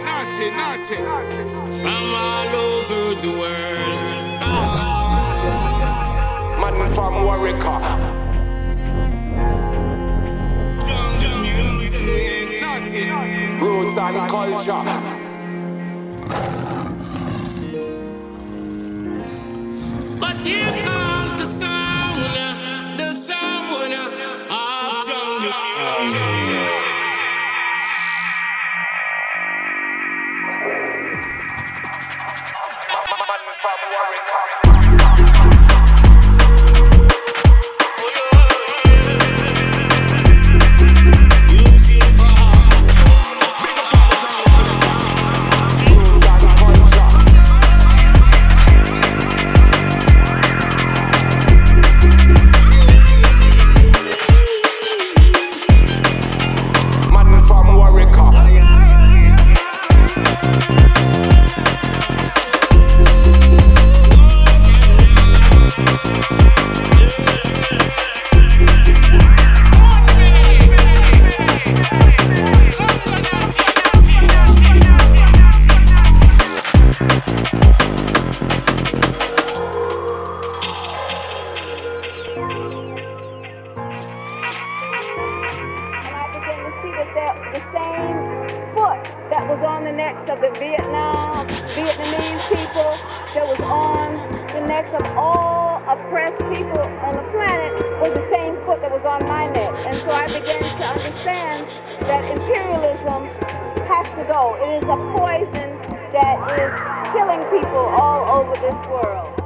naughty. From all over the world. Man from Warwick. Jungle music. Naughty. Roots and culture. But here comes the sound of jungle music. From Warwick. The same foot that was on the necks of the Vietnamese people, that was on the necks of all oppressed people on the planet, was the same foot that was on my neck. And so I began to understand that imperialism has to go. It is a poison that is killing people all over this world.